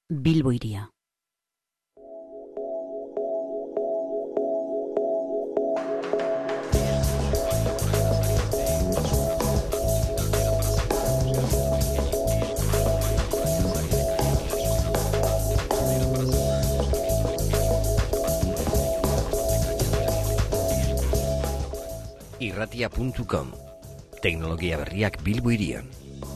Bilbo Hiria. Irratia.com. Teknologia berriak Bilbo Hirian.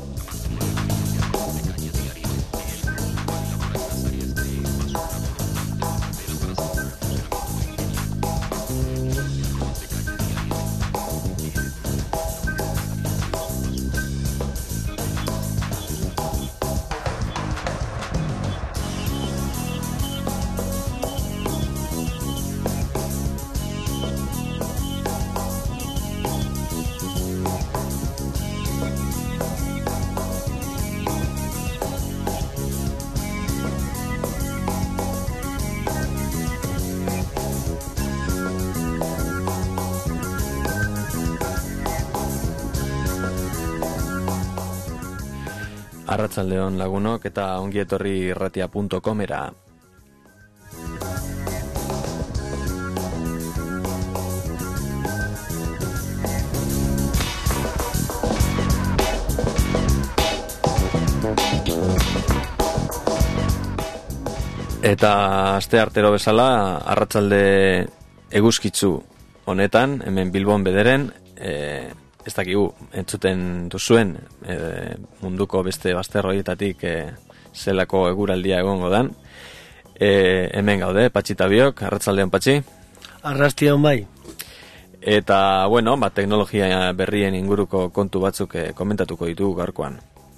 Arratsaldeon lagunok eta ongi etorri irratia.comera. Eta asteartero bezala arratsalde eguzkitzu honetan hemen Bilbon bederen ez dakigu, entzuten duzuen munduko beste bazterroietatik zelako eguraldia egongo dan. Hemen gaude, Patxi eta biok, arratsaldeon Patxi. Arrastion bai. Eta, bueno, teknologia berrien inguruko kontu batzuk komentatuko ditugu gaurkoan.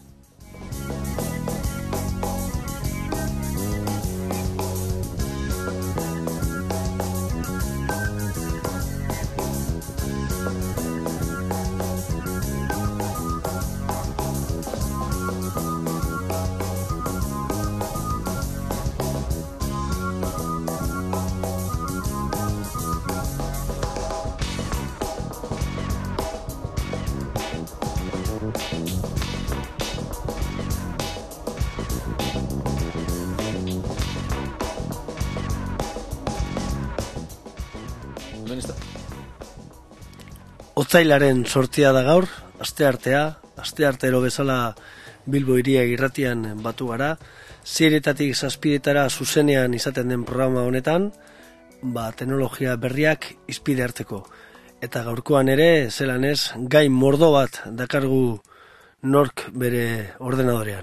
Otsailaren 8 da gaur, asteartero bezala Bilbo Hiria irratian batu gara. 7:00 7:00 zuzenean izaten den programa honetan, teknologia berriak hizpide hartzeko. Eta gaurkoan ere, zelan ez, gai mordo bat dakargu nork bere ordenadorean.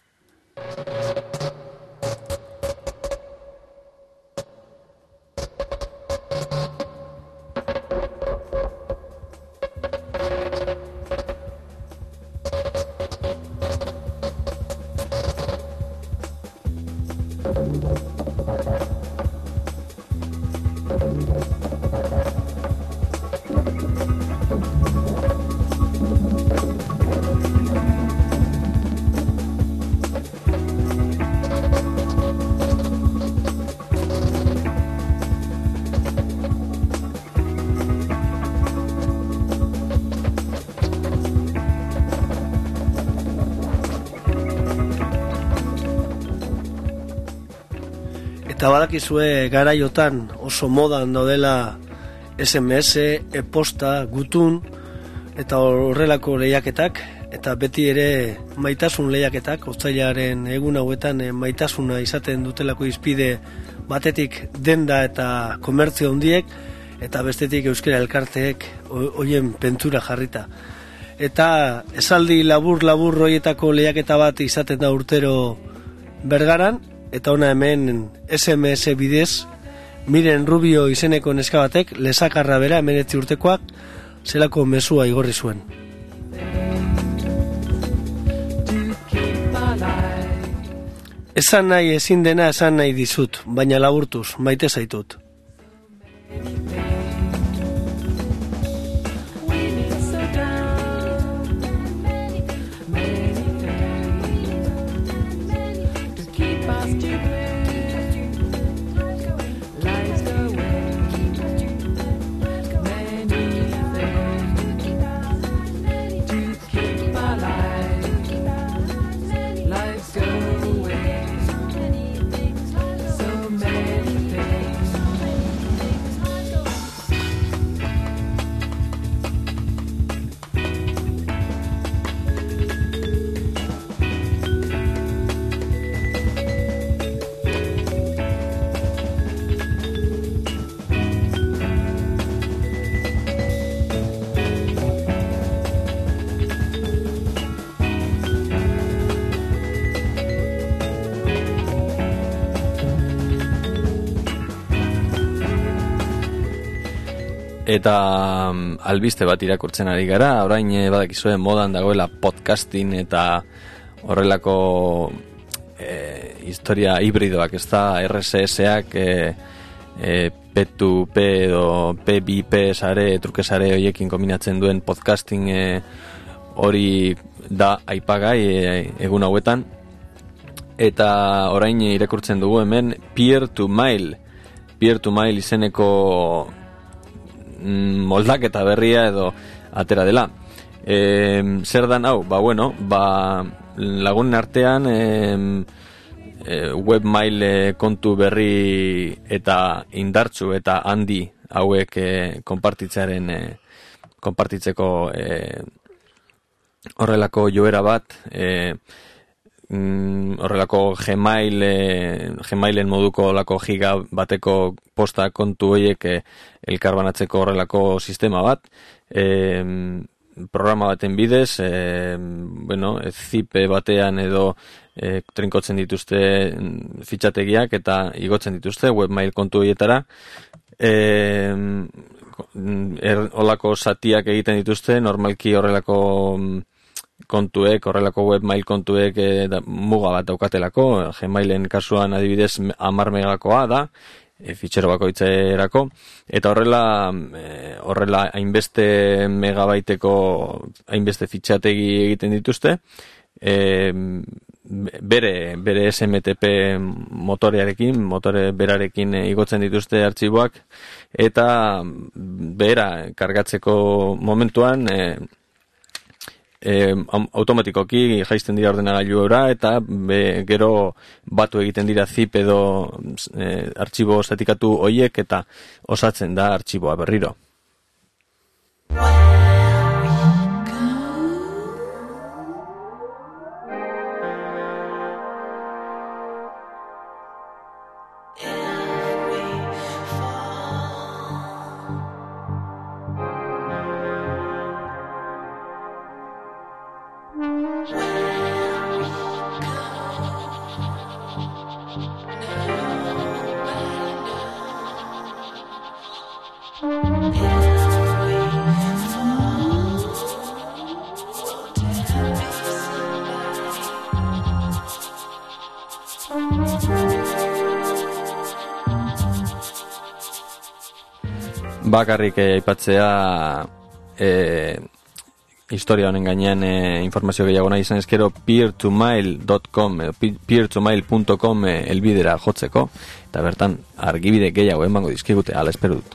Eta badakizue garaiotan oso modan daudela SMS, e-posta, gutun eta horrelako lehiaketak, eta beti ere maitasun lehiaketak, otsailaren egun hauetan maitasuna izaten dutelako hizpide batetik denda eta komertzio handiek, eta bestetik euskara elkarteek hoien pentsura jarrita. Eta esaldi labur horietako lehiaketa bat izaten da urtero Bergaran, eta ona hemen SMS bidez, Miren Rubio izeneko neska batek, lesakarra bera 19 urtekoak, zelako mezua igorri zuen. Esan nahi ezin dena esan nahi dizut, baina laburtuz, maite zaitut. eta albiste bat irakurtzen ari gara. Orain badakizue modan dagoela podcasting eta horrelako historia hibridoak, ez da RSS-ak P2P edo P2P sare, truke sare horiekin kombinatzen duen podcasting hori da aipagai egun hauetan. Eta orain irakurtzen dugu hemen peer-to-mail izeneko moldaketa berria edo atera dela. Zer dan hau? Lagunen artean webmail kontu berri eta indartsu eta handi hauek konpartitzeko horrelako joera bat, horrelako Gmailen moduko lako giga bateko posta kontu horiek elkarbanatzeko horrelako sistema bat, programa baten bidez, zip batean edo trinkotzen dituzte fitxategiak eta igotzen dituzte webmail kontu horietara, horrelako satiak egiten dituzte, normalki horrelako kontuek, horrelako webmail kontuek muga bat daukatelako. Gmailen kasuan adibidez 10 megakoa da, fitxero bakoitzerako, eta horrela hainbeste megabaiteko hainbeste fitxategi egiten dituzte, bere SMTP motore berarekin igotzen dituzte artxiboak, eta bera kargatzeko momentuan automatikoki jaisten dira ordenagailura eta gero batu egiten dira zip edo artxibo zatikatu hoiek eta osatzen da artxiboa berriro. Bakarrik aipatzea historia honen gainean informazio gehiago nahi izan ezkero peer2mail.com peer2mail.com elbidera jotzeko, eta bertan argibide gehiago emango dizkigute, ala espero dut.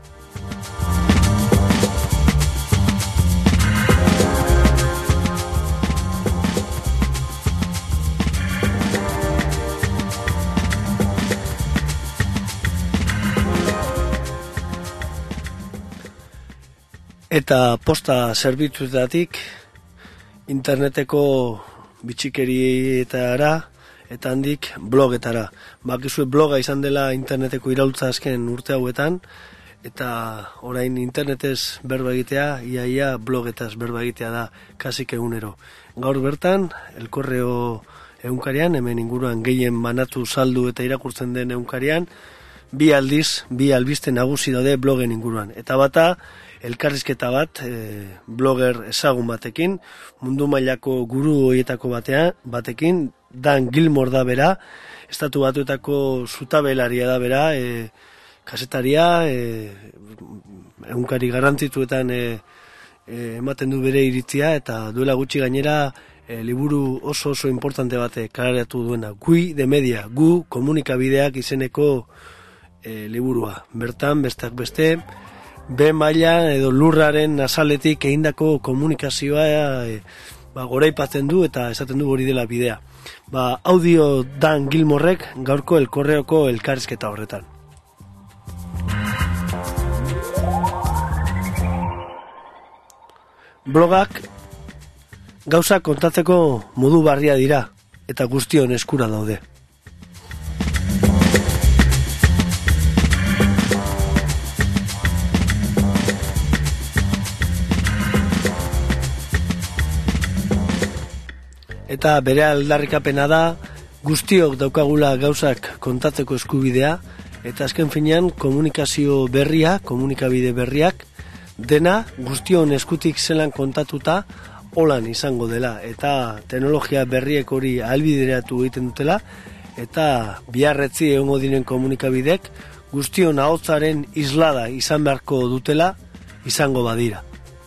Eta posta zerbitzuetatik interneteko bitxikerietara eta handik blogetara. Bakizue bloga izan dela interneteko iraultza azken urte hauetan, eta orain internetez berba egitea, iaia blogetaz berba egitea da kasik egunero. Gaur bertan, El Correo egunkarian, hemen inguruan gehien banatu saldu eta irakurtzen den egunkarian, bi albiste nagusi daude blogen inguruan. Eta bata, elkarrizketa bat, blogger ezagun batekin, mundu mailako guru horietako batekin, Dan Gilmore da bera, Estatu Batuetako zutabelaria da bera, kasetaria, egunkari garrantzitsuetan ematen du bere iritzia, eta duela gutxi gainera liburu oso importante bate kaleratu duena, Gui de Media, gu komunikabideak izeneko liburua. Bertan, besteak beste, B maila edo lurraren azaletik egindako komunikazioa goraipatzen du eta esaten du hori dela bidea. Audio Dan Gilmorek gaurko El Correoko elkarrizketa horretan. Blogak gauza kontatzeko modu barria dira eta guztion eskura daude. Eta bere aldarrikapena da guztiok daukagula gauzak kontatzeko eskubidea eta azken finean komunikazio berria, komunikabide berriak, dena guztion eskutik zelan kontatuta holan izango dela, eta teknologia berriek hori ahalbideratu egiten dutela, eta biharretzi egongo diren komunikabidek guztion ahotsaren islada izan beharko dutela izango badira.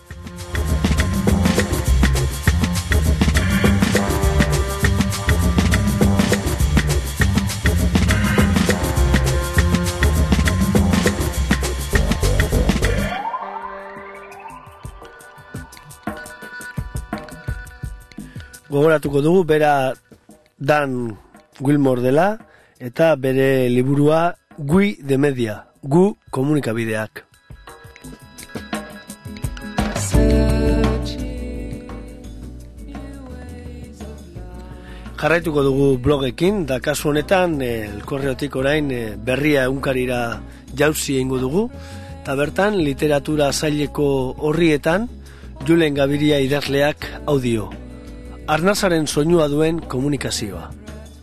Gogoratuko dugu, bera Dan Wilmore dela, eta bere liburua Gui de Media, gu komunikabideak. Jarraituko dugu blogekin, da kasu honetan elkorreotik orain berria egunkarira jauzi egingo dugu, eta bertan literatura zaileko horrietan Julen Gabiria idazleak audio. Arnasaren soinua duen komunikazioa.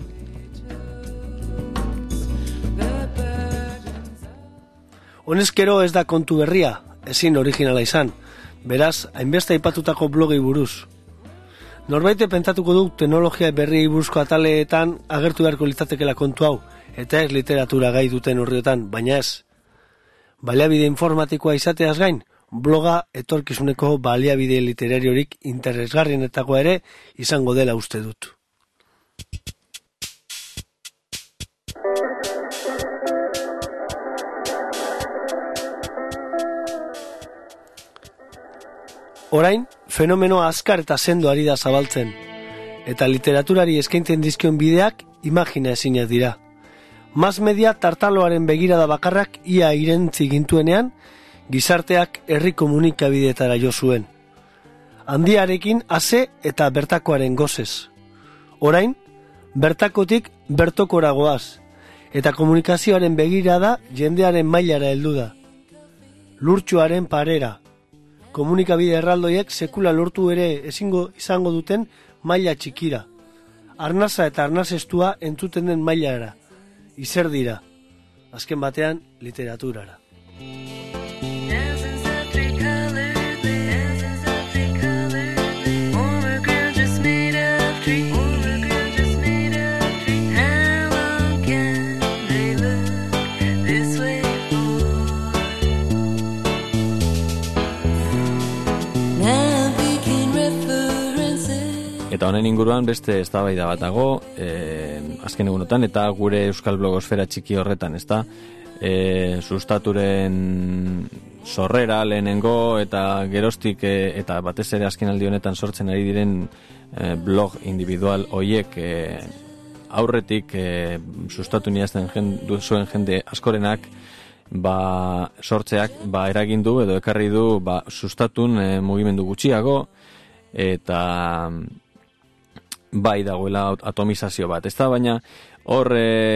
Honezkero ez da kontu berria, ezin originala izan, beraz, hainbeste aipatutako blogei buruz. Norbaite pentsatuko du teknologia berriei buruzko ataleetan agertu beharko litzatekeela kontu hau, eta ez literatura gai duten horrietan, baina ez. Baliabide informatikoa izateaz gain, bloga etorkizuneko baliabide literariorik interesgarrienetako ere izango dela uste dut. Orain, fenomeno azkar eta sendo ari da zabaltzen, eta literaturari eskaintzen dizkion bideak imagina ezinak dira. Mass media tartaloaren begirada bakarrak ia irentzi gintuenean, gizarteak herri komunikabideetara jo zuen. Handiarekin ase eta bertakoaren gozez. Orain, bertakotik bertokora goaz, eta komunikazioaren begirada jendearen mailara heldu da. Lurtxoaren parera. Komunikabide erraldoiek sekula lortu ere ezingo izango duten maila txikira. Arnasa eta arnasestua entzuten den mailara. Izer dira. Azken batean, literaturara. Eta honen inguruan beste eztabaida bat dago, azken egunotan, eta gure Euskal Blogosfera txiki horretan, ezta? Sustaturen sorrera lehenengo eta geroztik eta batez ere azken aldi honetan sortzen ari diren blog individual hoiek aurretik sustatu nidazten zuen jende askorenak sortzeak eragin du edo ekarri du sustatun mugimendu gutxiago eta bai dagoela atomizazio bat, ez da, baina hor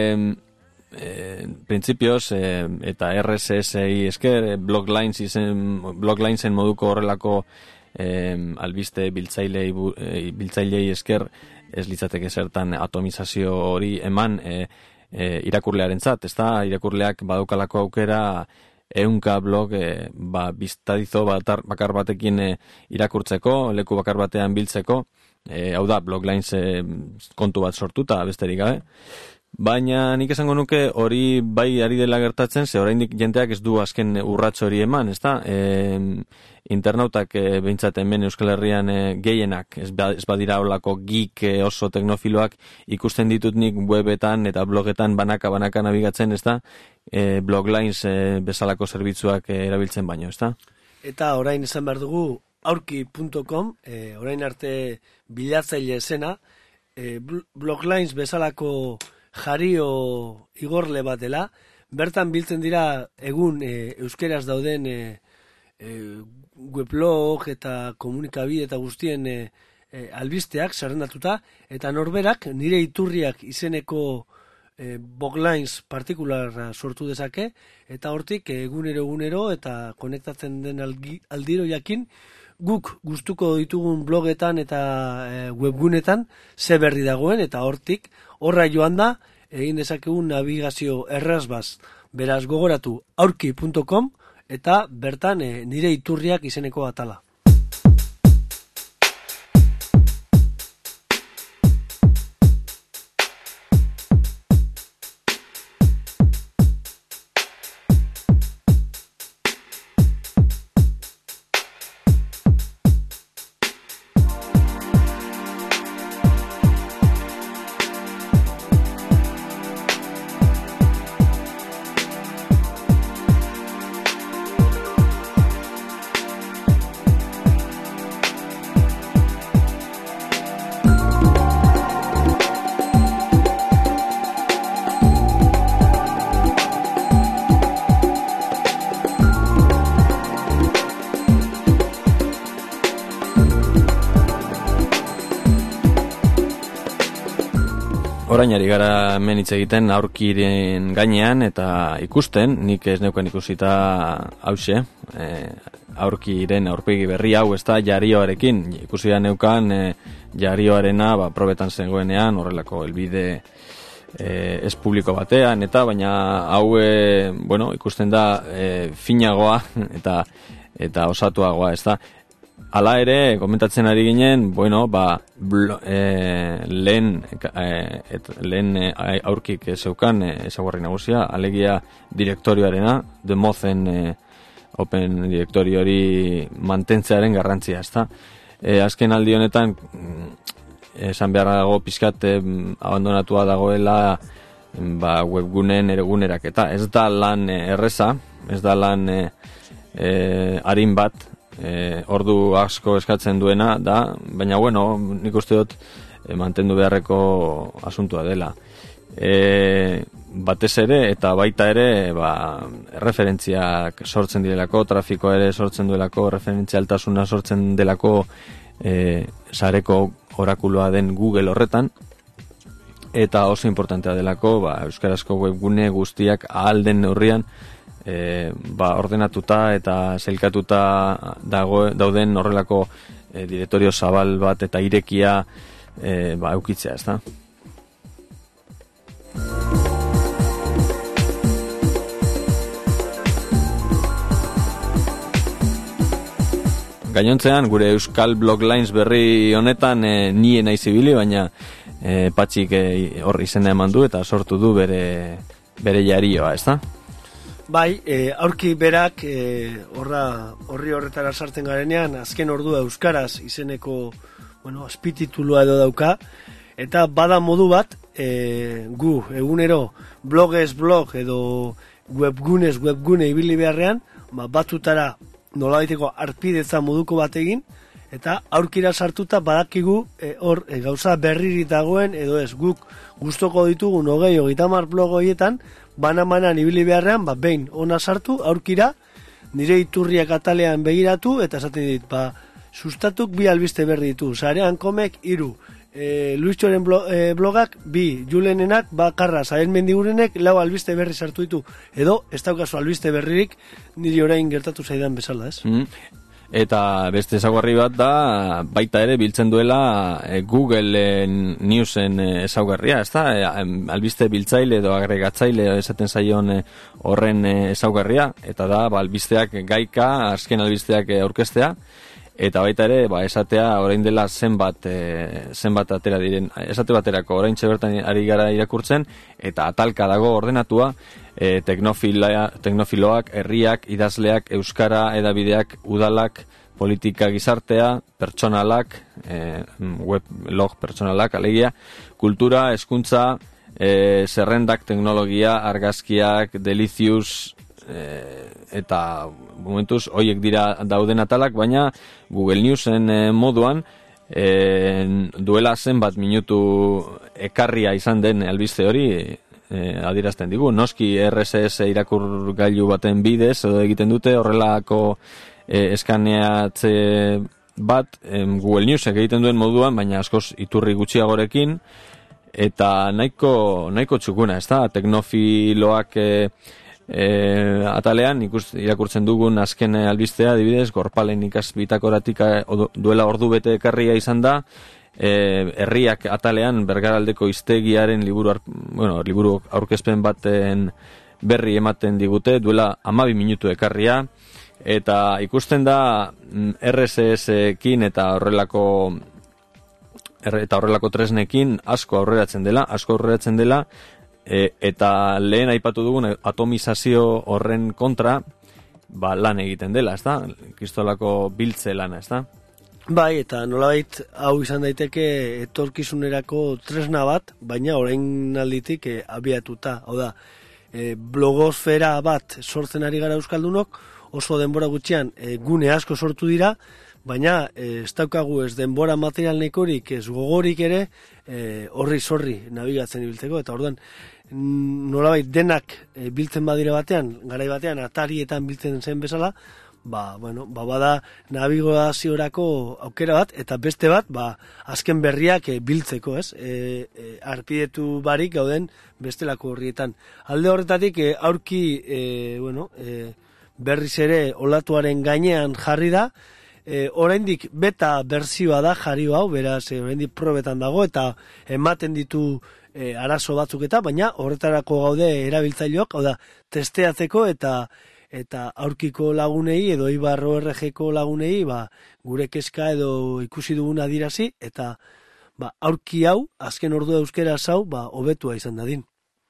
printzipioz eta RSS-ei esker bloglinesen moduko horrelako albiste biltzailei esker ez litzateke zertan atomizazio hori eman irakurlearentzat, ez da, irakurleak badaukalako aukera 100 blog biztadizo bakar batekin irakurtzeko, leku bakar batean biltzeko, hau da, bloglines kontu bat sortuta, besterik gabe. Baina nik esango nuke hori bai ari dela gertatzen, ze oraindik jendeak ez du azken urrats hori eman, ezta? Internautak behintzat hemen Euskal Herrian gehienak, ez badira holako geek oso teknofiloak, ikusten ditut nik webetan eta blogetan banaka nabigatzen, ezta? Bloglines bezalako zerbitzuak erabiltzen baino, ezta? Eta orain esan behar dugu, aurki.com, orain arte bilatzaile zena, bloglines bezalako jario igorle bat dela, bertan biltzen dira egun euskeraz dauden weblog eta komunikabide eta guztien albisteak zerrendatuta, eta norberak nire iturriak izeneko bloglines partikularra sortu dezake, eta hortik egunero eta konektatzen den aldiro jakin, guk gustuko ditugun blogetan eta webgunetan ze berri dagoen, eta hortik horra joan da egin dezakegun navigazio erraz Beraz gogoratu aurki.com eta bertan nire iturriak izeneko atala. Orain ari gara hemen hitz egiten aurkiren gainean eta ikusten, nik ez neukan ikusita hause, aurkiren aurpegi berri hau ez da jarioarekin, ikusi da neukan jarioarena probetan zegoenean horrelako helbide ez publiko batean, eta baina hau ikusten da finagoa eta osatuagoa, ez da. Hala ere, komentatzen ari ginen, lehen aurkik zeukan ezaugarri nagusia, alegia direktorioarena, The Mozen Open direktori hori mantentzearen garrantzia, ezta. Azken aldi honetan, esan beharra dago pizkat abandonatua dagoela webguneen eguneraketa. Ez da lan erreza, ez da lan arin bat, ordu asko eskatzen duena da, baina nik uste dut mantendu beharreko asuntua dela. Batez ere eta baita ere referentziak sortzen direlako, trafikoa ere sortzen duelako, referentzialtasuna sortzen delako sareko orakuloa den Google horretan, eta oso importantea delako euskarazko webgune guztiak ahal den neurrian ordenatuta eta sailkatuta dauden horrelako direktorio zabal bat eta irekia eukitzea, ezta? Gainontzean, gure Euskal Bloglines berri honetan nie naiz ibili, baina Patxik hor izena eman du eta sortu du bere jarioa, ezta? Bai, aurki berak horri horretara sartzen garenean, azken ordua euskaraz izeneko azpititulua edo dauka, eta bada modu bat gu egunero blogez blog edo webgune ibili beharrean, batutara nolabaiteko arpidetza moduko bat egin, eta aurkira sartuta badakigu hor gauza berririk dagoen edo ez, guk gustoko ditugun 20-30 blog horietan banan ibili beharrean, behin ona sartu, aurkira, nire iturriak atalean begiratu, eta esaten dit, sustatuk 2 albiste berri ditu, Sarean Komek 3, Luistxoren blogak 2, Julenenak bakarra, Zael Mendigurenek 4 albiste berri sartu ditu, edo ez daukazu albiste berririk niri orain gertatu zaidan bezala, ez? Eta beste ezaugarri bat da, baita ere biltzen duela Google Newsen ezaugarria, ezta? Albiste biltzaile edo agregatzaile esaten zaion horren ezaugarria, eta da albisteak gaika, azken albisteak aurkeztea, eta baita ere esatea orain dela zenbat atera diren, esate baterako orain bertan ari gara irakurtzen, eta atalka dago ordenatua, teknofiloak, herriak, idazleak, euskara, edabideak, udalak, politika gizartea, pertsonalak, weblog pertsonalak, alegia, kultura, hezkuntza, zerrendak, teknologia, argazkiak, delicious, eta momentuz horiek dira dauden atalak, baina Google Newsen moduan duela zenbat minutu ekarria izan den albiste hori adierazten digu. Noski RSS irakurgailu baten bidez edo egiten dute horrelako eskaneatze bat Google Newsek egiten duen moduan, baina askoz iturri gutxiagorekin eta nahiko txukuna, ezta? Teknofiloak atalean irakurtzen dugun azken albistea, adibidez, Gorpalen ikasbitakoratik duela ordu bete ekarria izan da, herriak atalean Bergaraldeko hiztegiaren liburu aurkezpen baten berri ematen digute, duela 12 minutu ekarria, eta ikusten da RSS-ekin eta horrelako tresnekin asko aurreratzen dela, eta lehen aipatu dugun atomizazio horren kontra, lan egiten dela, ez da? Kristolako biltze lana, ez da? Bai, eta nolabait hau izan daiteke etorkizunerako tresna bat, baina orain alditik abiatuta. Hau da, blogosfera bat sortzen ari gara euskaldunok, oso denbora gutxian gune asko sortu dira, baina ez daukagu ez denbora material nekorik, ez gogorik ere, horri nabigatzen ibiltzeko, eta orduan nolabait denak biltzen badire batean, garai batean atarietan biltzen zen bezala, bada nabigaziorako aukera bat, eta beste bat, azken berriak biltzeko, ez? Arpidetu barik gauden bestelako horrietan. Alde horretatik, aurki, berriz ere olatuaren gainean jarri da, oraindik beta berzioa da jarri hau, beraz, oraindik probetan dago, eta ematen ditu arazo batzuk baina horretarako gaude erabiltzaileok, hau da, testeatzeko eta aurkiko lagunei edo Ibar ORG-ko lagunei gure kezka edo ikusi dugun adirazi eta aurki hau, azken ordua euskera hau, hobetua izan dadin.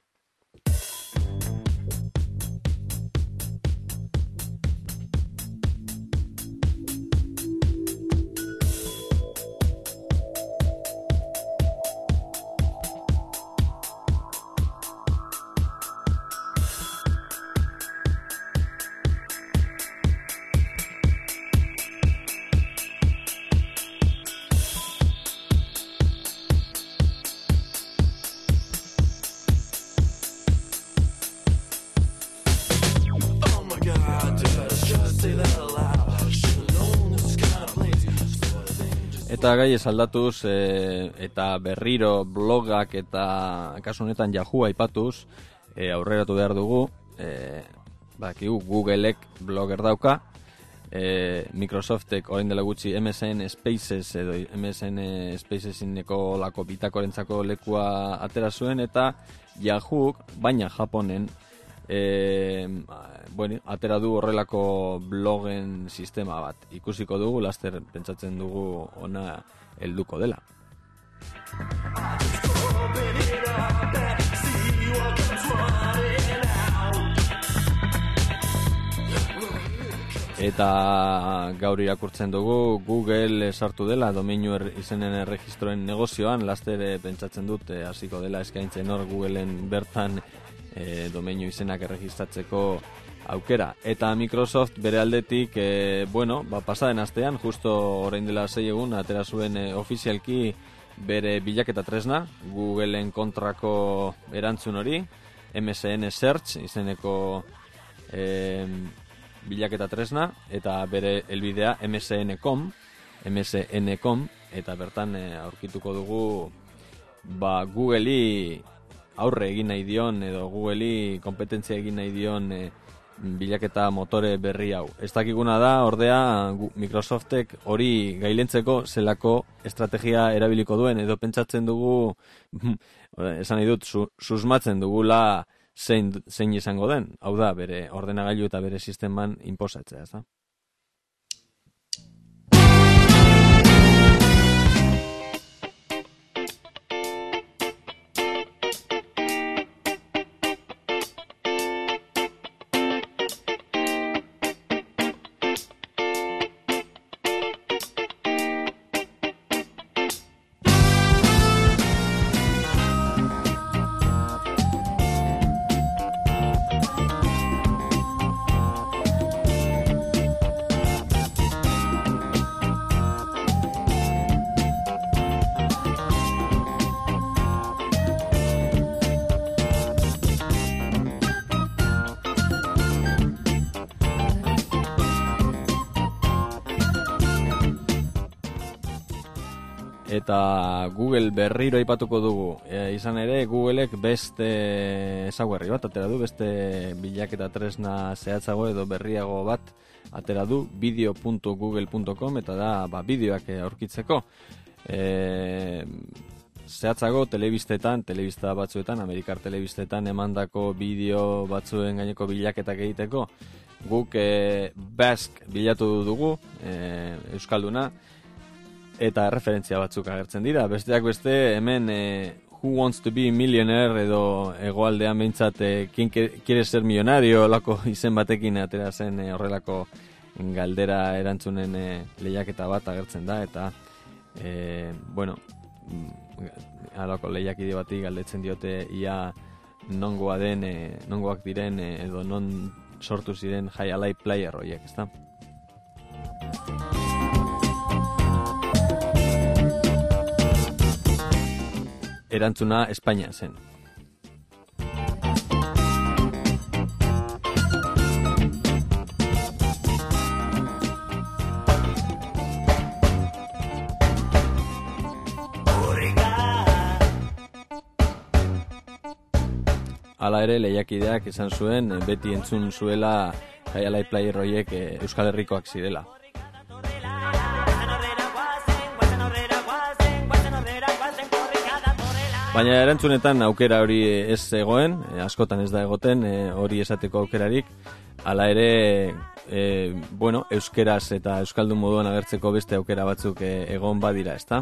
Eta gai esaldatuz eta berriro blogak eta kasu honetan Yahoo aipatuz aurreratu behar dugu, Googleek blogger dauka, Microsoftek orain dela gutxi MSN Spaces edo MSN Spacesineko lako bitakorentzako lekua atera zuen, eta Yahoo, baina Japonen, atera du horrelako blogen sistema bat. Ikusiko dugu, laster pentsatzen dugu ona helduko dela. Eta gaur irakurtzen dugu Google sartu dela domeinu izenen erregistroen negozioan, laster pentsatzen dut hasiko dela eskaintzen hor Googleen bertan domeinu izenak erregistratzeko aukera. Eta Microsoft bere aldetik, pasaden astean, justo orain dela 6 egun, atera zuen ofizialki bere bilaketa tresna, Googleen kontrako erantzun hori, MSN Search izeneko bilaketa tresna, eta bere helbidea MSN.com, eta bertan aurkituko dugu Googleri aurre egin nahi dion, edo Googleri kompetentzia egin nahi dion bilaketa motore berri hau. Ez dakiguna da, ordea, Microsoftek hori gailentzeko zelako estrategia erabiliko duen, edo pentsatzen dugu, esan nahi dut, susmatzen dugula zein izango den. Hau da, bere ordenagailu eta bere sisteman inposatzea, ez da? Eta Google berriro aipatuko dugu. Izan ere, Googleek beste ezaugarri bat atera du, beste bilaketa tresna zehatzago edo berriago bat atera du, video.google.com, eta da bideoak aurkitzeko. zehatzago telebista batzuetan, Amerikar telebistetan emandako bideo batzuen gaineko bilaketak egiteko, guk Basque bilatu dugu, Euskalduna, eta referentzia batzuk agertzen dira. Besteak beste, hemen Who Wants to be a Millionaire edo hegoaldean behintzat ¿Quién quiere ser millonario? Olako izen batekin atera zen horrelako galdera erantzunen lehiaketa bat agertzen da, eta halako lehiakide bati galdetzen diote ia nongoak diren edo non sortu ziren highlight player horiek, ezta? Erantzuna Espainia zen. Hala ere, lehiakideak esan zuen, beti entzun zuela highlight player horiek Euskal Herrikoak zirela. Baina erantzunetan aukera hori ez egoen, askotan ez da egoten hori esateko aukerarik, hala ere, euskeraz eta euskaldun moduan agertzeko beste aukera batzuk egon badira, ezta?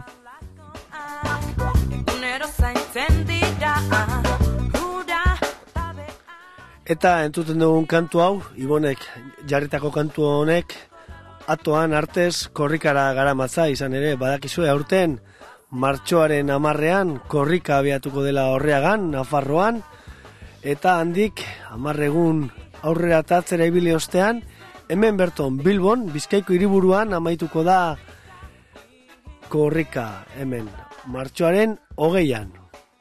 Eta entzuten dugun kantu hau, Ibonek jarritako kantu honek, atoan artez korrikara garamatza, izan ere, badakizue aurten, martxoaren 10ean korrika abiatuko dela Orreagan, Nafarroan, eta handik 10 egun aurrera eta atzera ibili ostean, hemen berton Bilbon, Bizkaiko hiriburuan amaituko da korrika hemen, martxoaren 20ean.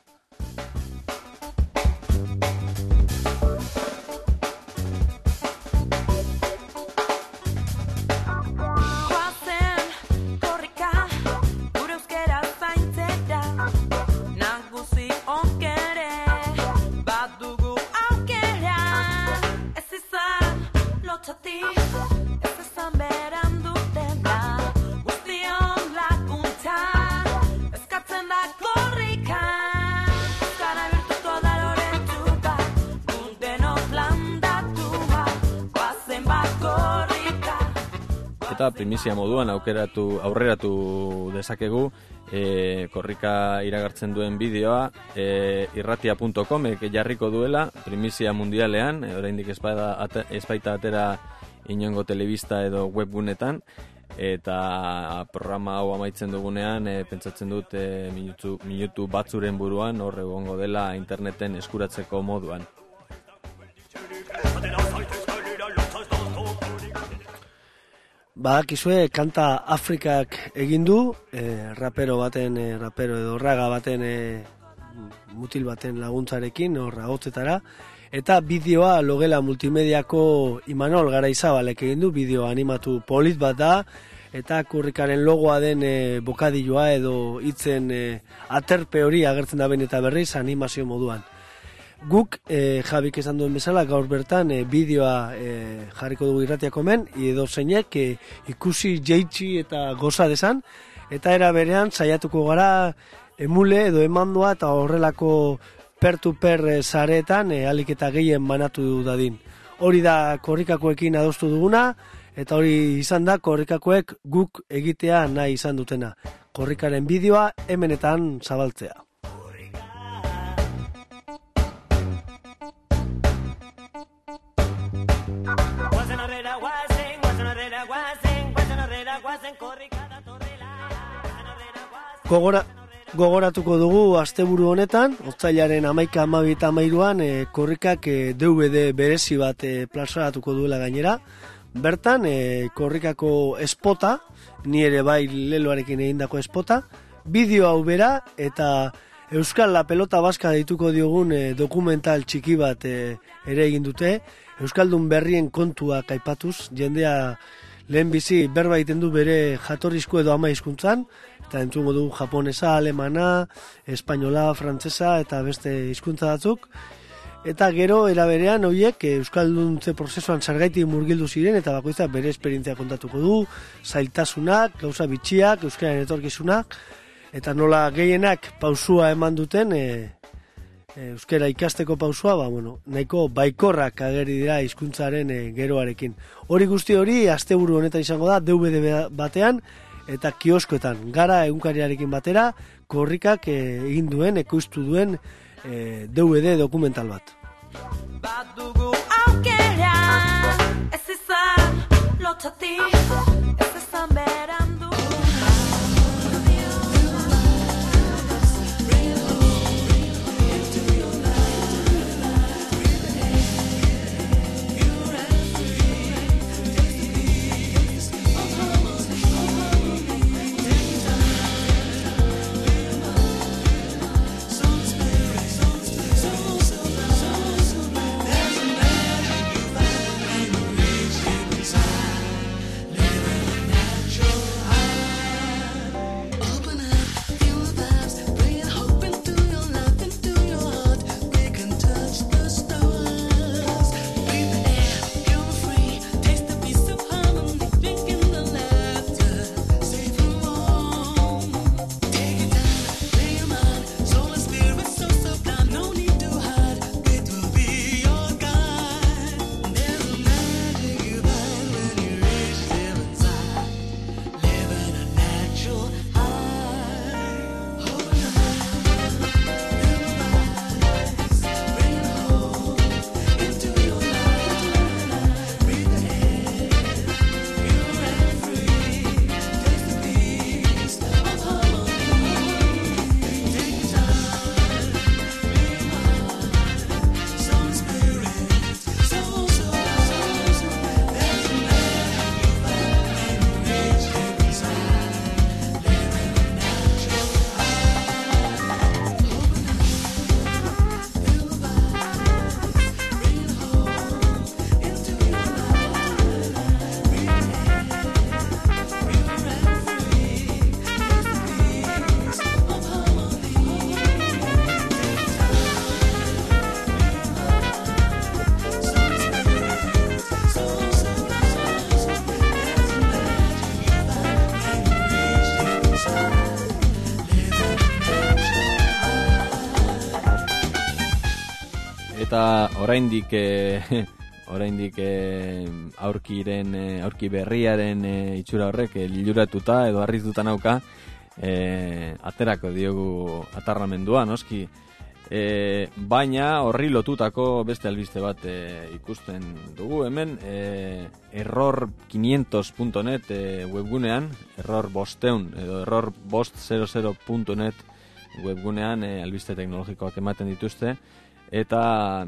Eta primizia moduan aurreratu dezakegu korrika iragartzen duen bideoa irratia.com jarriko duela primizia mundialean, oraindik ez baita atera inongo telebista edo webgunetan, eta programa hau amaitzen dugunean pentsatzen dut minutu batzuren buruan hor egongo dela interneten eskuratzeko moduan. Badakizue, kanta Afrikak egin du, rapero edo raga baten, mutil baten laguntzarekin, hotzetara, eta bideoa Logela Multimediako Imanol Garaizabalek egin du, bideo animatu polit bat da, eta korrikaren logoa den bokadilloa edo hitzen aterpe hori agertzen da behin eta berriz animazio moduan. Guk, Jabik esan duen bezala, gaur bertan bideoa jarriko dugu irratiako men, edo zeinek ikusi, jeitsi eta goza desan, eta era berean saiatuko gara emule edo emandua eta horrelako per-to-per sareetan alik eta gehien banatu dadin. Hori da korrikakoekin adostu duguna, eta hori izan da korrikakoek guk egitea nahi izan dutena. Korrikaren bideoa hemenetan zabaltzea. Gogoratuko dugu asteburu honetan, otsailaren 11, 12 eta 13an korrikak DVD berezi bat plazaratuko duela gainera. Bertan korrikako espota, ni ere bai leloarekin egindako espota, bideo hau bera eta Euskal La Pelota Baska deituko diogun dokumental txiki bat ere egin dute, Euskaldun berrien kontuak aipatuz, jendea lehenbizi berba egiten du bere jatorrizko edo ama hizkuntzan, eta entzungo du japonesa, alemana, espainola, frantsesa eta beste hizkuntza batzuk. Eta gero eraberean horiek Euskalduntze prozesuan zergaitik murgildu ziren eta bakoitzak bere esperientzia kontatuko du, zailtasunak, gauza bitxiak, euskararen etorkizunak, eta nola gehienak pausua eman duten, euskera ikasteko pausua, nahiko baikorrak ageri dira hizkuntzaren geroarekin. Hori guzti hori asteburu honetan izango da DVD batean eta kioskoetan. Gara egunkariarekin batera korrikak egin duen, ekoiztu duen DVD dokumental bat. Bat dugu aukeran, ez izan lotxati, ez izan berandu. Eta oraindik aurki berriaren itxura horrek liluratuta edo harrituta nauka, aterako diogu atarramendua, noski. Baina horri lotutako beste albiste bat ikusten dugu hemen, error500.net webgunean, error500 edo error500.net webgunean albiste teknologikoak ematen dituzte, eta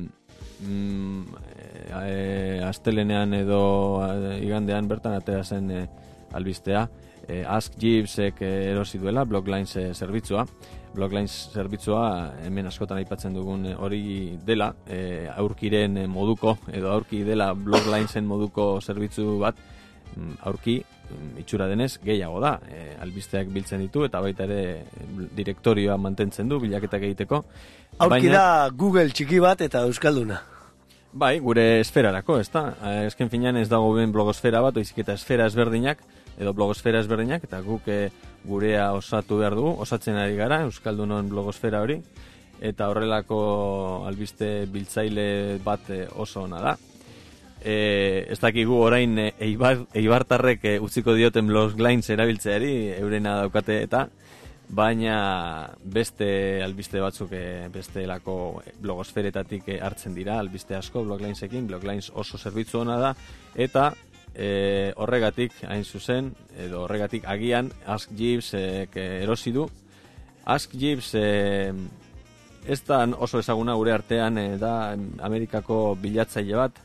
astelenean edo igandean bertan atera zen albistea, Ask Jeevesek erosi duela Bloglines zerbitzua. Bloglines zerbitzua hemen askotan aipatzen dugun hori dela, aurkiren moduko edo aurki dela Bloglinesen moduko zerbitzu bat, aurki itxura denez gehiago da, albisteak biltzen ditu eta baita ere direktorioa mantentzen du bilaketak egiteko. Aurki da Google txiki bat eta euskalduna. Bai, gure esferarako, ezta? Ezken finean ez dago ben blogosfera bat, oizik eta esfera ezberdinak, edo blogosfera ezberdinak, eta guk gurea osatu behar dugu, osatzen ari gara, euskaldunon blogosfera hori, eta horrelako albiste biltzaile bat oso ona da. Ez dakigu orain eibartarrek utziko dioten Bloglines erabiltzeari, eurena daukate eta, baina beste albiste batzuk bestelako blogosferetatik hartzen dira, albiste asko Bloglinesekin, Bloglines oso zerbitzu ona da, eta horregatik hain zuzen, edo horregatik agian Ask Jeeves erosi du. Ask Jeeves ez da oso ezaguna gure artean, da Amerikako bilatzaile bat,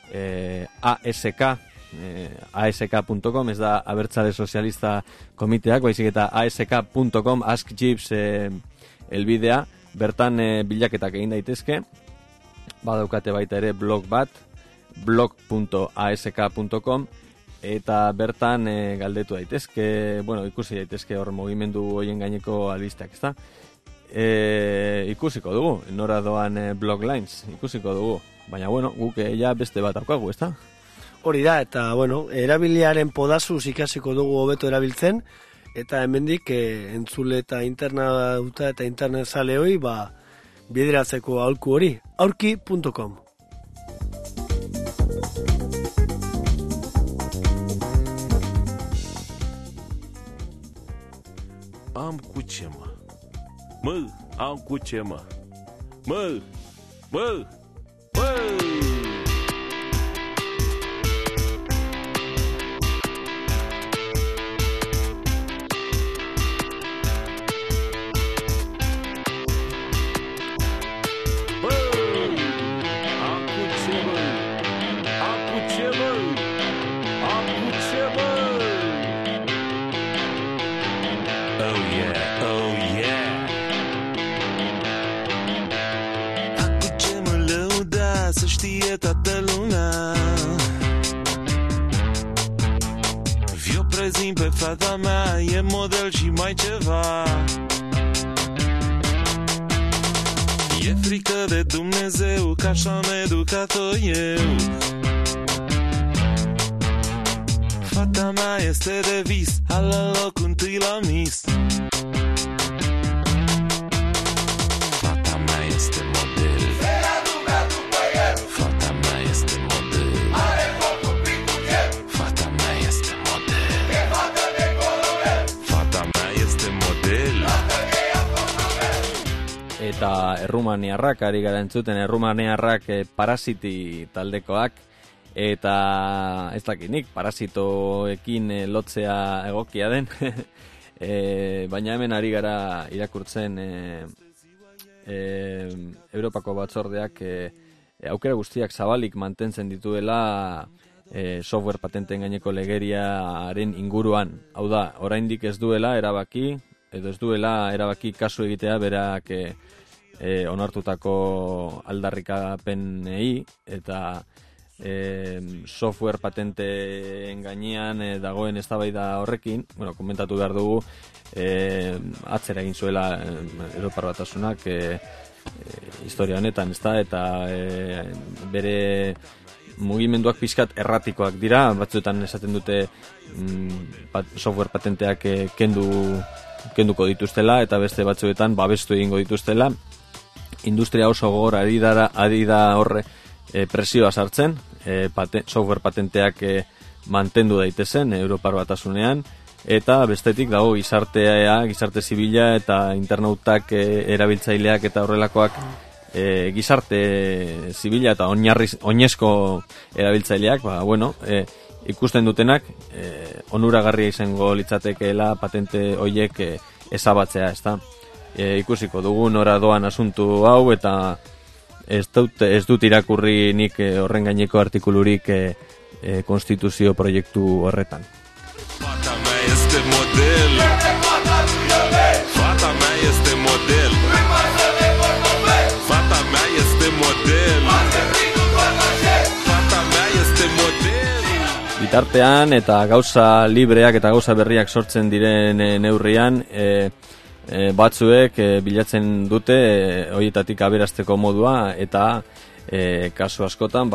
ask.com, ez da abertzale sozialista komiteak, baizik eta ask.com, Ask Jeeves elbidea, bertan bilaketak egin daitezke, badaukate baita ere blog bat, blog.ask.com, eta bertan galdetu daitezke, ikusi daitezke hor mugimendu hoien gaineko albisteak, ezta? Ikusiko dugu, nora doan Bloglines, ikusiko dugu, baina guk ja beste bat daukagu, ezta? Hori da, eta erabiliaren podazuz ikasiko dugu hobeto erabiltzen, eta hemendik entzule eta internauta eta internet zaleoi bideratzeko aholku hori, aurki.com. Am cu ce, mă? Mă, am cu ce, mă? Mă! Mă! Mă! Să știe toată lumea. Vi-o prezint pe fata mea, e model și mai ceva. E frică de Dumnezeu, că așa am educat-o eu. Fata mea este de vis, ala locul întâi la Miss. Fata mea este model. Fata mea este model. Are focul prin buget. Fata mea este model. E fata de colorel. Fata mea este model. Eta errumaniarrak ari gara entzuten, errumaniarrak Parasiti taldekoak, eta ez dakit nik parasitoekin lotzea egokia den, baina hemen ari gara irakurtzen Europako batzordeak aukera guztiak zabalik mantentzen dituela software patenten gaineko legeriaren inguruan. Hau da, oraindik ez duela erabaki, edo ez duela erabaki kasu egitea berak onartutako aldarrikapenei, eta software patenteen gainean dagoen eztabaida horrekin, bueno, komentatu behar dugu, atzera egin zuela Europar Batasunak historia honetan, ezta, eta bere mugimenduak pixkat erratikoak dira, batzuetan esaten dute software patenteak kenduko dituztela, eta beste batzuetan babestu egingo dituztela. Industria oso gogor ari da horre presioa sartzen, software patenteak mantendu daitezen Europar Batasunean, eta bestetik dago gizarte zibila eta internautak erabiltzaileak eta horrelakoak gizarte zibila eta oinezko erabiltzaileak, ikusten dutenak onuragarria izango litzatekeela patente hoiek ezabatzea, ezta? Ikusiko dugu nora doan asuntu hau, eta ez dut irakurri nik horren gaineko artikulurik konstituzio proiektu horretan. Fata mea este model. Fata mea este model. Fata mea este model. Fata mea este model. Bitartean eta gauza libreak eta gauza berriak sortzen diren neurrian, batzuek bilatzen dute horietatik aberasteko modua, eta kasu askotan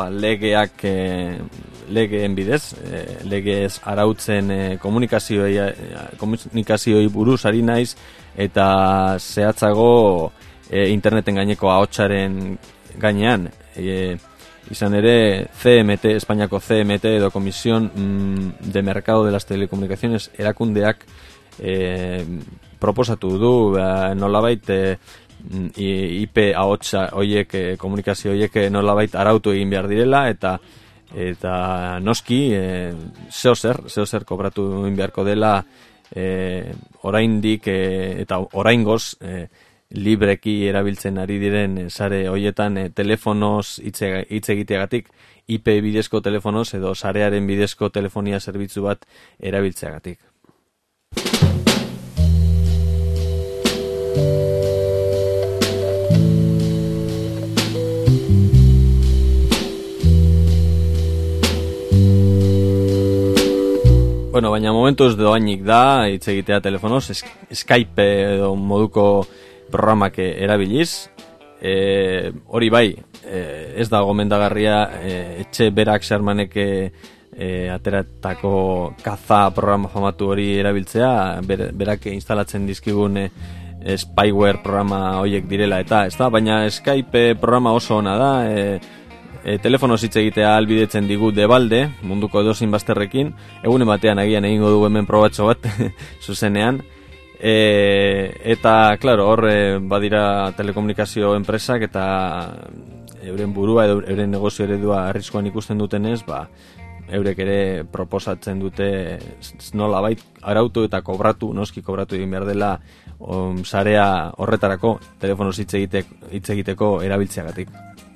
legeen bidez, legez arautzen komunikazioei buruz ari naiz, eta zehatzago interneten gaineko ahotsaren gainean, izan ere CMT, Espainiako CMT edo Comisión de Mercado de las Telecomunicaciones erakundeak proposatu du nolabait IP ahotsa hoiek, komunikazio hoiek nolabait arautu egin behar direla, eta noski zeozer kobratu egin beharko dela oraindik eta oraingoz libreki erabiltzen ari diren sare hoietan telefonoz hitz egiteagatik, IP bidezko telefonoz edo sarearen bidezko telefonia zerbitzu bat erabiltzeagatik. Bueno, baina momentuz doainik da hitz egitea telefonoz, Skype edo moduko programak erabiliz. Hori bai, ez da gomendagarria etxe berak Shermanek ateratako kaza programa famatu hori erabiltzea, berak instalatzen dizkigun spyware programa horiek direla eta, ez da, baina Skype programa oso ona da, telefonoz hitz egitea ahalbidetzen digu debalde, munduko edozein bazterrekin, egunen batean agian egingo dugu hemen probatxo bat, zuzenean, eta, klaro, hor badira telekomunikazio enpresak eta euren burua edo euren negozio eredua arriskuan ikusten dutenez, eurek ere proposatzen dute nolabait arautu eta noski kobratu egin behar dela sarea horretarako telefonoz hitz egiteko erabiltzeagatik.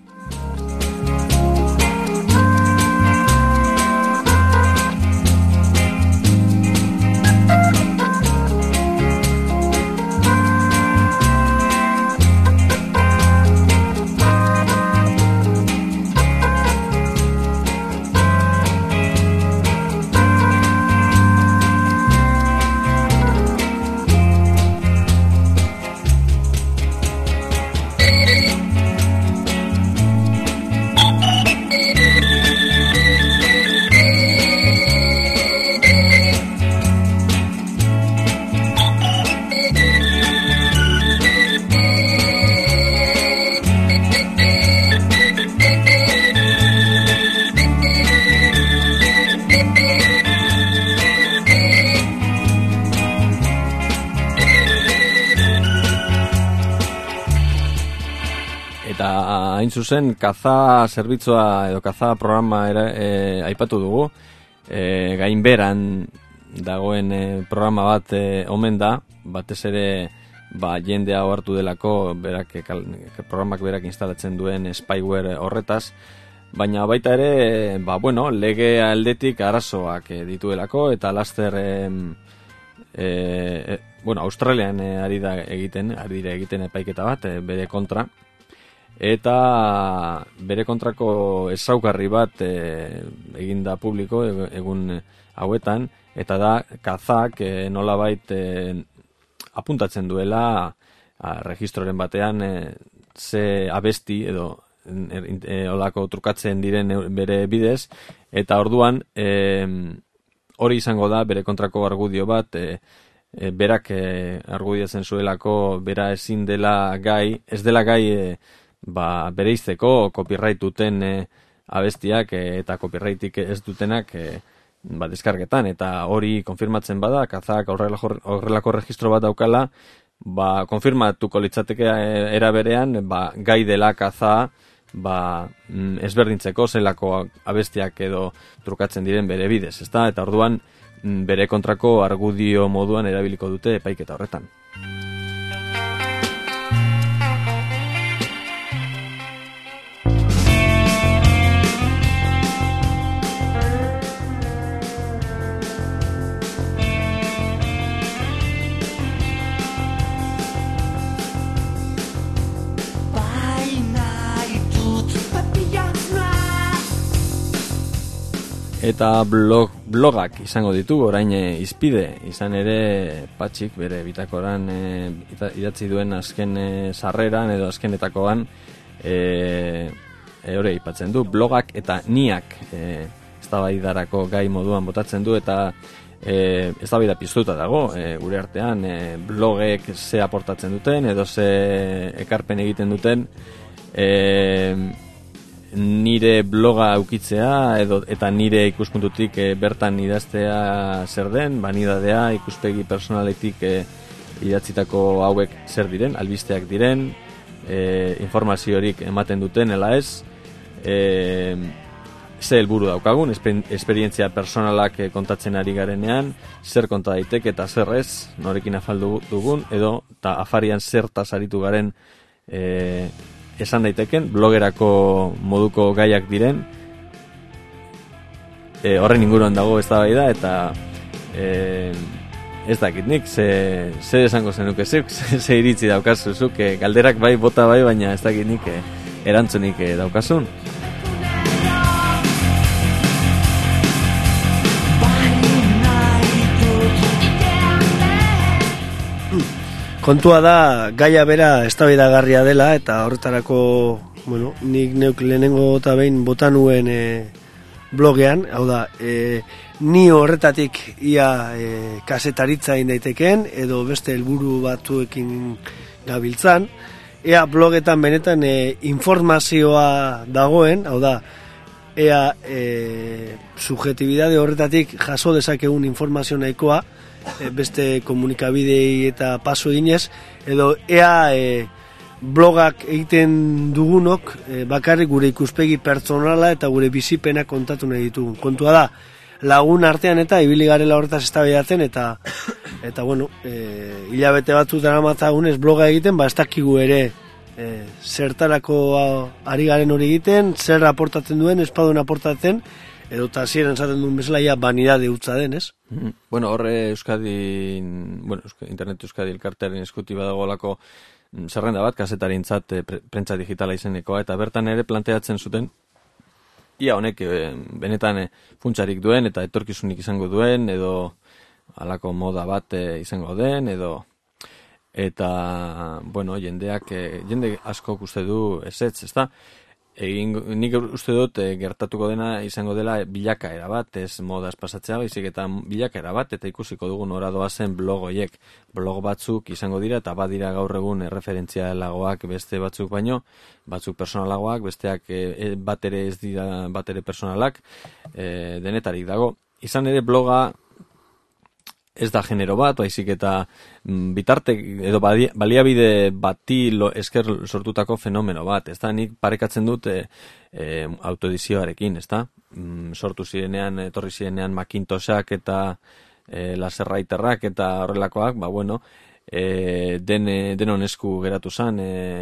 Hain zuzen, kaza zerbitzua edo kaza programa aipatu dugu. Gainberan dagoen programa bat omen da, batez ere jendea ohartu delako programak berak instalatzen duen spyware horretaz, baina baita ere, lege aldetik arazoak dituelako eta laster Australian ari dira egiten epaiketa bat bere kontra. Eta bere kontrako ezaugarri bat eginda publiko egun hauetan, eta da kazak nolabait apuntatzen duela registroren batean ze abesti edo olako trukatzen diren bere bidez, eta orduan hori izango da bere kontrako argudio bat, berak argudiatzen zuelako bera ez dela gai bereizteko copyright duten abestiak eta copyrightik ez dutenak deskargetan, eta hori konfirmatzen bada, kazak horrelako registro bat daukala, konfirmatuko litzateke era berean, gai dela kaza ezberdintzeko zelako abestiak edo trukatzen diren bere bidez, ezta? Eta orduan bere kontrako argudio moduan erabiliko dute epaiketa horretan. Eta blogak izango ditugu orain izpide, izan ere Patxik bere bitakoran idatzi duen azken sarreran edo azkenetakoan hori aipatzen du, blogak eta niak eztabaidarako gai moduan botatzen du, eta eztabaida piztuta dago gure artean, blogek ze aportatzen duten edo ze ekarpen egiten duten, nire bloga aukitzea eta nire ikuspuntutik bertan idaztea zer den, banidadea, ikuspegi personaletik idatzitako hauek zer diren, albisteak diren, informaziorik ematen duten, ela ez, ze helburu daukagun, esperientzia personalak kontatzen ari garenean, zer konta daiteke eta zer ez, norekin afaldu dugun, edo eta afarian zertaz aritu garen esan daiteken, blogerako moduko gaiak diren, horren inguruan dago eztabaida, eta ez dakit nik, ze esango zenuke zuk, ze iritzi daukazu zuk, galderak bai, bota bai, baina ez dakit nik erantzunik daukazun. Kontua da, gaia bera eztabaidagarria dela, eta horretarako, nik neuk lehenengo eta behin bota nuen blogean, hau da, ni horretatik ia kasetaritza egin daitekeen, edo beste helburu batzuekin gabiltzan, ea blogetan benetan informazioa dagoen, hau da, ea subjetibidade horretatik jaso dezakegun informazio nahikoa, beste komunikabidei eta paso eginez, edo ea blogak egiten dugunok bakarrik gure ikuspegi pertsonala eta gure bizipena kontatu nahi ditugun. Kontua da, lagun artean eta ibili garela horretaz eztabaidatzen eta bueno, hilabete batzu daramatzagunez bloga egiten, ez dakigu ere zertarako ari garen hori egiten, zer aportatzen duen, espaduen aportatzen, edo eta hasieran esaten duen bezala ja banidade hutsa den, ez? Bueno, horre Internet Euskadi elkartearen eskuti badagolako zerrenda bat, kasetarintzat prentsa digitala izenekoa, eta bertan ere planteatzen zuten, ia honek benetan funtsarik duen, eta etorkizunik izango duen, edo halako moda bat izango den, eta, bueno, jende askok uste du ezetz, ezta? Nik uste dut gertatuko dena izango dela bilakaera bat, ez modaz pasatzea, baizik eta bilakaera bat, eta ikusiko dugu nora doazen blog horiek. Blog batzuk izango dira, eta badira gaur egun referentzialagoak beste batzuk baino, batzuk personalagoak, besteak bat ere ez dira bat ere personalak, denetarik dago. Izan ere bloga ez da genero bat, baizik eta bitarte edo baliabide bati esker sortutako fenomeno bat, ezta? Nik parekatzen dut autoedizioarekin, ezta? Sortu zirenean, etorri zirenean Macintossak eta laserwriterrak eta horrelakoak, bueno, denon esku geratu zen,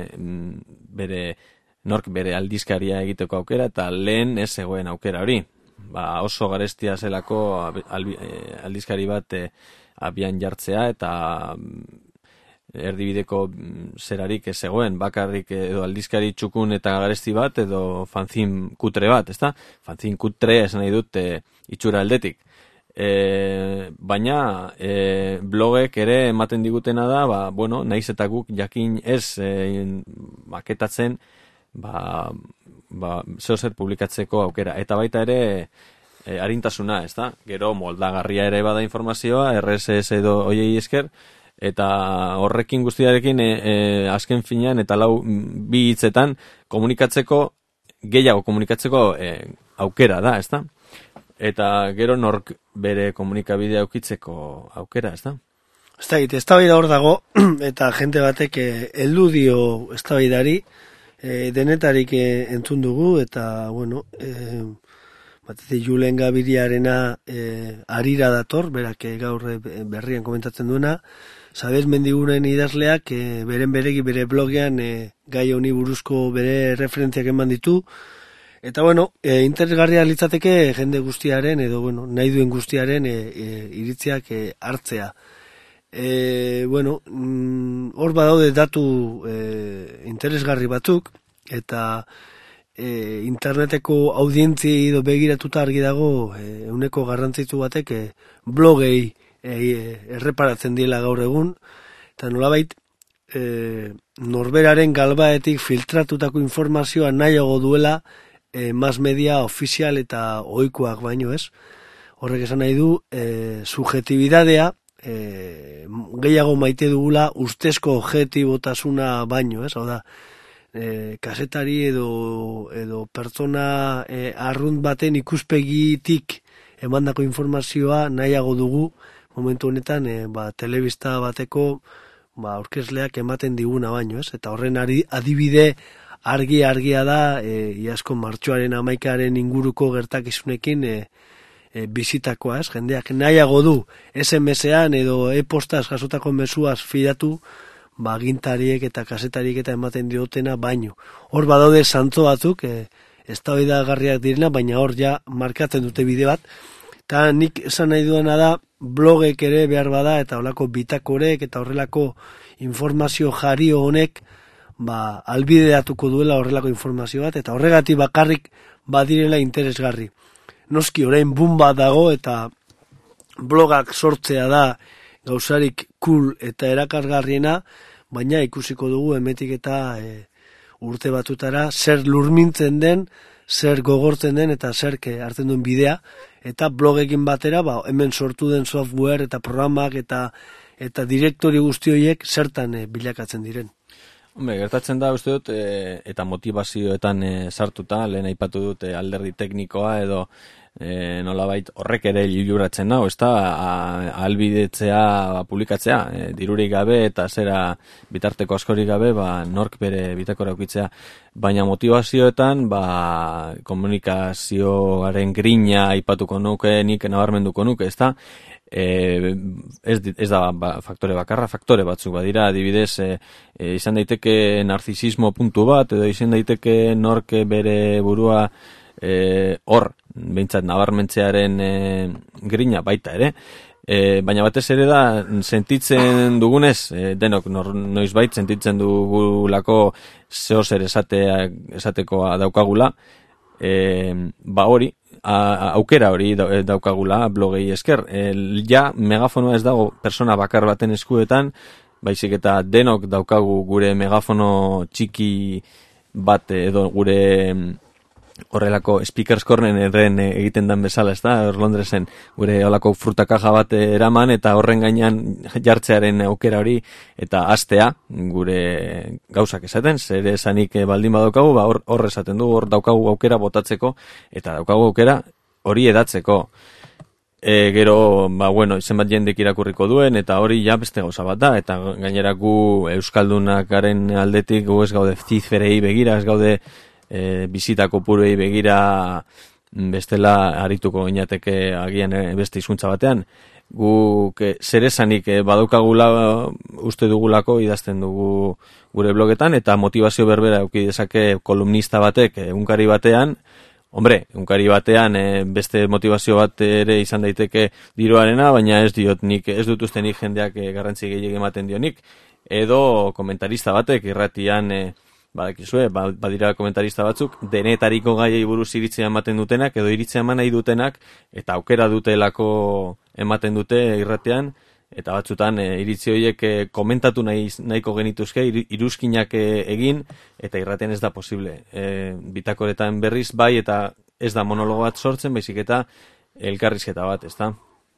nork bere aldizkaria egiteko aukera, eta lehen ez zegoen aukera hori. Oso garestia zelako aldizkari bat abian jartzea, eta erdibideko zerarik ez zegoen, bakarrik edo aldizkari txukun eta garesti bat, edo fanzin kutre bat, ezta? Fanzin kutre esan nahi dut itxura aldetik. Baina blogek ere ematen digutena da, bueno, naiz eta guk jakin ez maketatzen, zeo zer publikatzeko aukera. Eta baita ere arintasuna, ez da? Gero moldagarria ere bada informazioa, RSS edo oiei esker, eta horrekin guztiarekin azken finean eta bi hitzetan gehiago komunikatzeko aukera da, ez da? Eta gero nork bere komunikabidea aukitzeko aukera, ez da? Eztabaida hor dago, eta jente batek heldu dio eztabaidari, denetarik entzun dugu, eta, bueno, batetik Julen Gabiriarena arira dator, berak gaur berrian komentatzen duena, Sabez Mendiguren idazleak bere blogean gai honi buruzko bere referentziak eman ditu, eta, bueno, interesgarria litzateke jende guztiaren, edo, bueno, nahi duen guztiaren iritziak hartzea. Bueno, hor badaude datu interesgarri batzuk, eta interneteko audientziei edo begiratuta argi dago uneko garrantzitsu batek blogei erreparatzen diela gaur egun, eta nolabait norberaren galbaetik filtratutako informazioa nahiago duela mass media ofizial eta ohikoak baino, ez? Horrek esan nahi du subjetibidadea gehiago maite dugula ustezko objetibotasuna baino, ez? Hau da, kazetari edo pertsona arrunt baten ikuspegitik emandako informazioa nahiago dugu momentu honetan telebista bateko aurkezleak ematen diguna baino, ez? Eta horren adibide argia da iazko martxoaren 11aren inguruko gertakizunekin bizitakoa, ez? Jendeak nahiago du SMS-ean edo e-postaz jasotako mezuaz fidatu agintariek eta kazetariek eta ematen diotena baino. Hor badaude zantzo batzuk eztabaidagarriak direna, baina hor ja markatzen dute bide bat. Eta nik esan nahi duena da blogek ere behar bada eta horrelako bitakorek eta horrelako informazio jario honek albideatuko duela horrelako informazio bat, eta horregatik bakarrik badirela interesgarri. Noski orain boom bat dago eta blogak sortzea da gauzarik cool eta erakargarriena, baina ikusiko dugu hemetik eta urte batutara zer lurmintzen den zer gogortzen den eta zer hartzen duen bidea, eta blogekin batera, hemen sortu den software eta programak eta direktori guzti horiek zertan bilakatzen diren. Hombre, gertatzen da, uste dut, eta motivazioetan sartuta, lehen aipatu dut alderdi teknikoa edo nolabait horrek ere liluratzen nau, ez da, ahalbidetzea, publikatzea, dirurik gabe eta zera bitarteko askorik gabe, nork bere bitakora aukitzea, baina motivazioetan, komunikazioaren grina aipatuko nuke, nik nabarmenduko nuke, ez da, ez da faktore bakarra, faktore batzuk badira, adibidez, izan daiteke narzisismo puntu bat, edo izan daiteke nork bere burua hor, behintzat nabarmentzearen grina baita ere, baina batez ere da sentitzen dugunez, denok noizbait sentitzen dugulako zehozer esatekoa daukagula, hori, aukera hori daukagula blogei esker. Ja megafonoa ez dago persona bakar baten eskuetan, baizik eta denok daukagu gure megafono txiki bat edo gure horrelako speakers corneren egiten dan bezala, ez da, Londresen gure holako frutakaja bat eraman eta horren gainean jartzearen aukera hori eta hastea gure gauzak esaten, zer esanik baldin badaukagu, hor esaten du, hor daukagu aukera botatzeko eta daukagu aukera hori edatzeko. Gero, zenbat jendek irakurriko duen eta hori ja beste gauza bat da, eta gainera gu euskaldunak garen aldetik gu ez gaude zifrei begira, ez gaude bizitako puruei begira bestela arituko ginateke agian beste hizkuntza batean. Guk zeresanik badaukagula uste dugulako idazten dugu gure blogetan eta motivazio berbera eduki dezake kolumnista batek egunkari batean. Hombre, egunkari batean beste motivazio bat ere izan daiteke diruarena, baina ez dut uste nik jendeak garrantzi gehiago ematen dionik. Edo komentarista batek irratian badakizue, badira komentarista batzuk, denetariko gaiei buruz iritzia ematen dutenak, edo iritzia eman nahi dutenak, eta aukera dutelako ematen dute irratean, eta batzutan iritzi horiek komentatu nahiko genituzke, iruzkinak egin, eta irratean ez da posible. Bitakoretan berriz bai, eta ez da monologo bat sortzen, baizik eta elkarrizketa bat, ez da?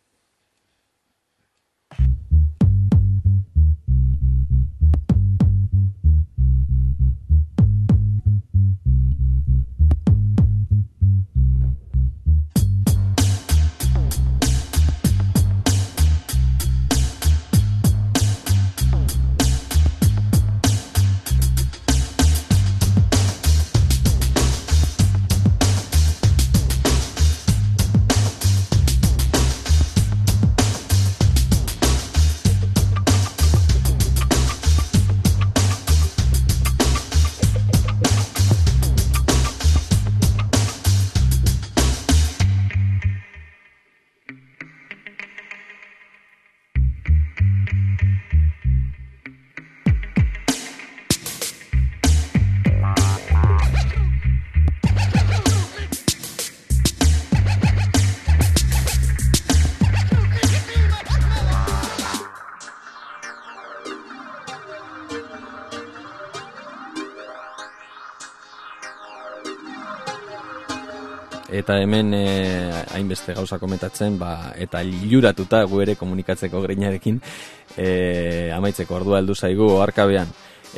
Eta hemen hainbeste gauza komentatzen, eta liluratuta gu ere komunikatzeko grinarekin amaitzeko ordua heldu zaigu oharkabean.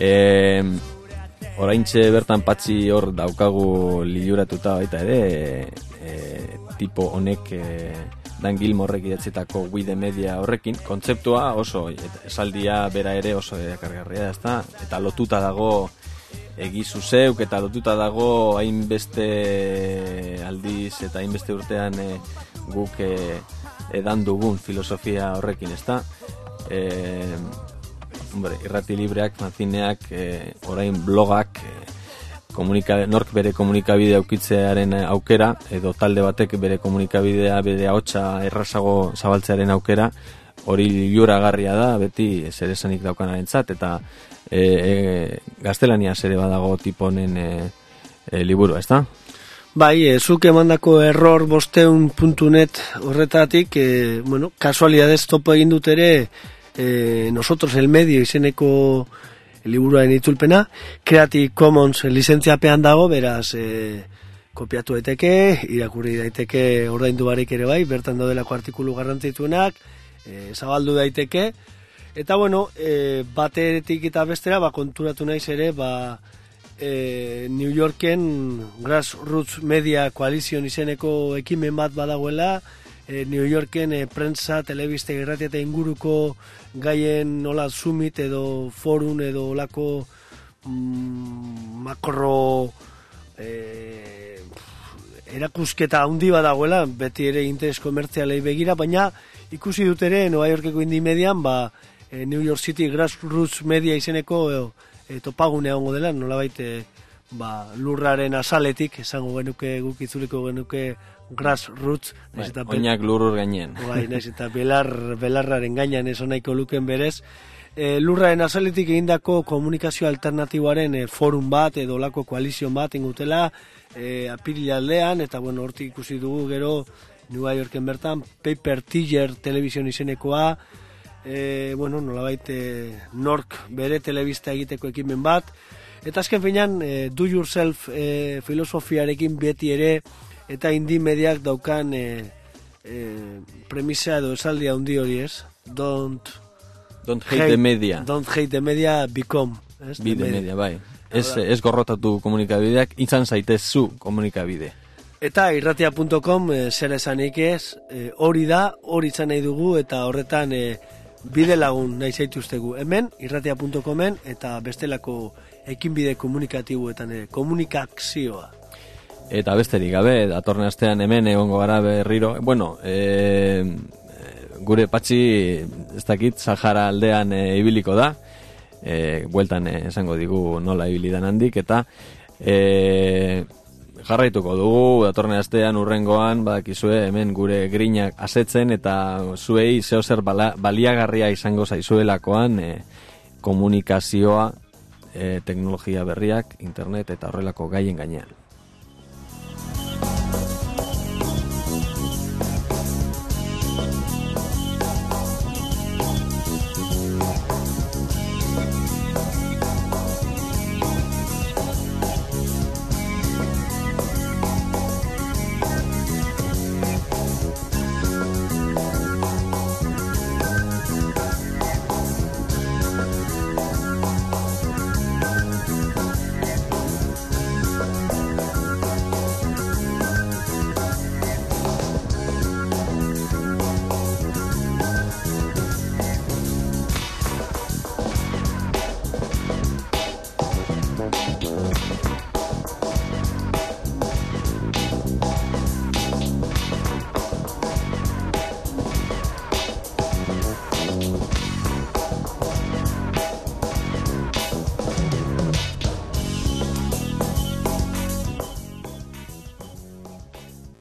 Oraintxe bertan patxi hor daukagu liluratuta baita ere, tipo honek Dan Gilmorrek idatzitako We The Media horrekin, kontzeptua oso, esaldia bera ere oso erakargarria da, eta lotuta dago egizu zeuk, eta lotuta dago hainbeste aldiz eta hainbeste urtean guk edan dugun filosofia horrekin, ez da? Irrati libreak, fanzineak, orain blogak, nork bere komunikabide aukitzearen aukera, edo talde batek bere komunikabidea, bere ahotsa errazago zabaltzearen aukera, hori liluragarria da, beti zeresanik daukanarentzat, eta gaztelaniaz ere badago tiponen liburu, ez da? Bai, zuk emandako error bosteun.net horretatik, kasualidades topo egin dut ere, nosotros el medio izeneko liburuaren itzulpena, Creative Commons lizentziapean dago, beraz, kopiatu daiteke, irakurri daiteke ordaindu barik ere bai, bertan daudelako artikulu garrantzituenak, zabaldu daiteke, eta bueno, batetik eta bestera, konturatu naiz ere, New Yorken Grassroots Media Coalition izeneko ekimen bat badagoela, New Yorken prentsa, telebiste, irratia eta inguruko gaien nola summit edo forum edo olako makro erakusketa handi badagoela, beti ere interes komertzialei begira, baina ikusi dut ere Nueva Yorkeko indie median, New York City Grassroots Media izeneko topagunea ongo dela, nolabait lurraren azaletik, esango genuke guk itzuliko genuke grassroots, oinak lurur gainean. Naiz eta belarraren gainean eso nahiko luken berez. Lurraren azaletik egindako komunikazio alternatiboaren forum bat edo lako koalizio bat ingutela apirilaldean, eta bueno, hortik ikusi dugu gero New Yorken bertan Paper Tiger telebizion izenekoa, bueno, nolabait nork bere telebista egiteko ekimen bat, eta azken finean do yourself filosofiarekin beti ere eta indie mediak daukan premisa edo esaldia handi hori, ez? Don't hate the media. Don't hate the media, become. Be the media, bai. Ez gorrotatu komunikabideak, izan zaitez zu komunikabide. Eta irratia.com zer esanik ez, hori da, hori izan nahi dugu, eta horretan bide lagun nahi zaituztegu. Hemen, irratia.comen, eta bestelako ekinbide komunikatiboetan komunikazioa. Eta besterik gabe, datorren astean hemen egongo gara berriro. Bueno, gure patxi, ez dakit, Sahara aldean ibiliko da. Bueltan esango digu nola ibilidan handik, eta jarraituko dugu, datorren astean urrengoan, badakizue, hemen gure grinak asetzen, eta zuei zeozer baliagarria izango zaizuelakoan komunikazioa, teknologia berriak, internet eta horrelako gaien gainean.